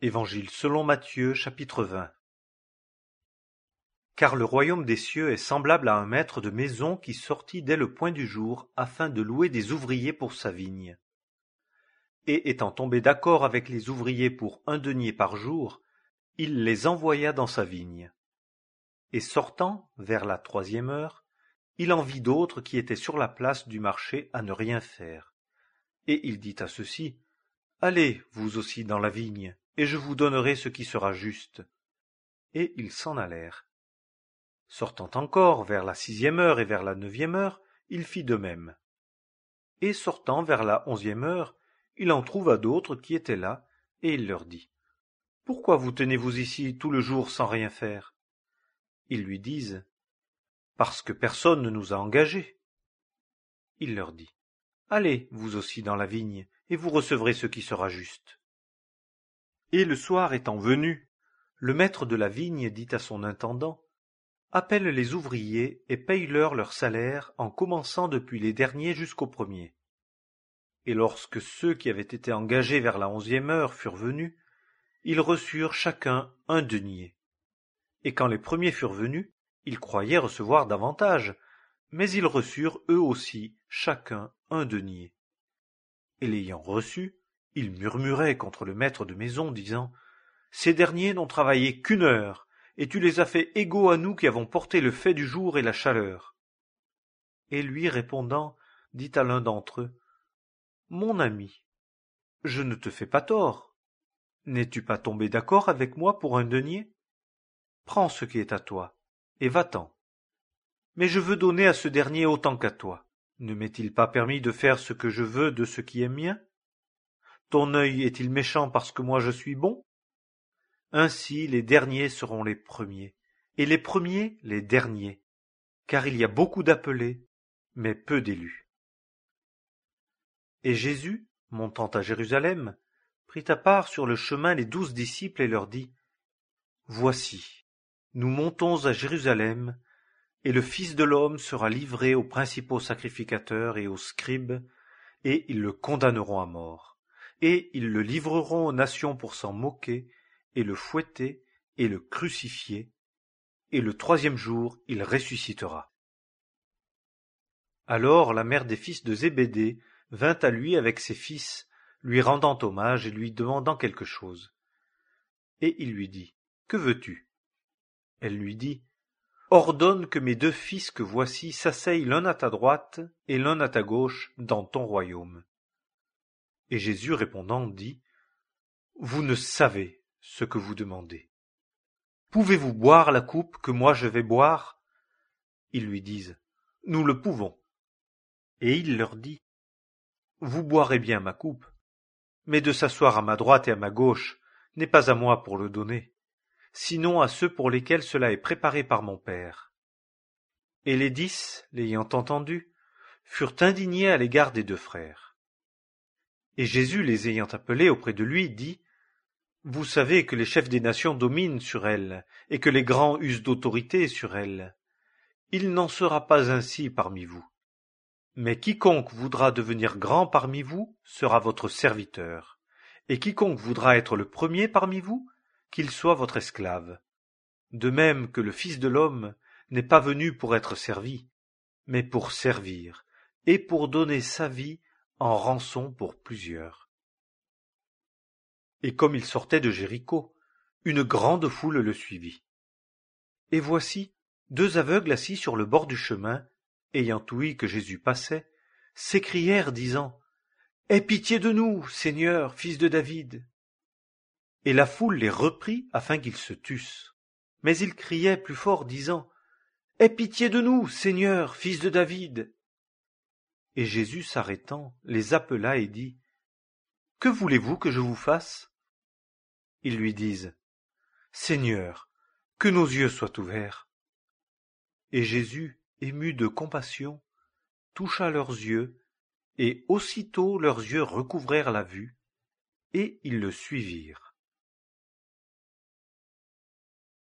Évangile selon Matthieu, chapitre 20. Car le royaume des cieux est semblable à un maître de maison qui sortit dès le point du jour afin de louer des ouvriers pour sa vigne. Et étant tombé d'accord avec les ouvriers pour 1 denier par jour, il les envoya dans sa vigne. Et sortant, vers la 3e heure, il en vit d'autres qui étaient sur la place du marché à ne rien faire. Et il dit à ceux-ci, « Allez, vous aussi, dans la vigne, et je vous donnerai ce qui sera juste. » Et ils s'en allèrent. Sortant encore vers la 6e heure et vers la 9e heure, il fit de même. Et sortant vers la 11e heure, il en trouva d'autres qui étaient là, et il leur dit, « Pourquoi vous tenez-vous ici tout le jour sans rien faire ?» Ils lui disent, « Parce que personne ne nous a engagés. » Il leur dit, « Allez, vous aussi, dans la vigne, et vous recevrez ce qui sera juste. » Et le soir étant venu, le maître de la vigne dit à son intendant, « Appelle les ouvriers et paye-leur leur salaire en commençant depuis les derniers jusqu'aux premiers. » Et lorsque ceux qui avaient été engagés vers la 11e heure furent venus, ils reçurent chacun 1 denier. Et quand les premiers furent venus, ils croyaient recevoir davantage, mais ils reçurent eux aussi chacun 1 denier. Et l'ayant reçu, ils murmuraient contre le maître de maison, disant, « Ces derniers n'ont travaillé qu'1 heure, et tu les as fait égaux à nous qui avons porté le fait du jour et la chaleur. » Et lui répondant, dit à l'un d'entre eux, « Mon ami, je ne te fais pas tort. N'es-tu pas tombé d'accord avec moi pour 1 denier? Prends ce qui est à toi, et va-t'en. Mais je veux donner à ce dernier autant qu'à toi. Ne m'est-il pas permis de faire ce que je veux de ce qui est mien? Ton œil est-il méchant parce que moi je suis bon? Ainsi les derniers seront les premiers, et les premiers les derniers, car il y a beaucoup d'appelés, mais peu d'élus. » Et Jésus, montant à Jérusalem, prit à part sur le chemin les 12 disciples et leur dit, « Voici, nous montons à Jérusalem, et le Fils de l'homme sera livré aux principaux sacrificateurs et aux scribes, et ils le condamneront à mort, et ils le livreront aux nations pour s'en moquer, et le fouetter, et le crucifier, et le 3e jour il ressuscitera. » Alors la mère des fils de Zébédée vint à lui avec ses fils, lui rendant hommage et lui demandant quelque chose. Et il lui dit, « Que veux-tu » Elle lui dit, « Ordonne que mes 2 fils que voici s'asseyent l'un à ta droite et l'un à ta gauche dans ton royaume. » Et Jésus répondant dit, « Vous ne savez ce que vous demandez. Pouvez-vous boire la coupe que moi je vais boire ?» Ils lui disent, « Nous le pouvons. » Et il leur dit, « Vous boirez bien ma coupe, mais de s'asseoir à ma droite et à ma gauche n'est pas à moi pour le donner, sinon à ceux pour lesquels cela est préparé par mon Père. » Et les 10, l'ayant entendu, furent indignés à l'égard des 2 frères. Et Jésus, les ayant appelés auprès de lui, dit, « Vous savez que les chefs des nations dominent sur elles, et que les grands usent d'autorité sur elles. Il n'en sera pas ainsi parmi vous. Mais quiconque voudra devenir grand parmi vous sera votre serviteur, et quiconque voudra être le premier parmi vous, qu'il soit votre esclave. De même que le Fils de l'homme n'est pas venu pour être servi, mais pour servir, et pour donner sa vie en rançon pour plusieurs. » Et comme il sortait de Jéricho, une grande foule le suivit. Et voici 2 aveugles assis sur le bord du chemin, ayant ouï que Jésus passait, s'écrièrent, disant, « Aie pitié de nous, Seigneur, fils de David. » Et la foule les reprit afin qu'ils se tussent. Mais ils criaient plus fort, disant, « Aie pitié de nous, Seigneur, fils de David. » Et Jésus, s'arrêtant, les appela et dit, « Que voulez-vous que je vous fasse ?» Ils lui disent, « Seigneur, que nos yeux soient ouverts. » Et Jésus, ému de compassion, toucha leurs yeux, et aussitôt leurs yeux recouvrèrent la vue, et ils le suivirent.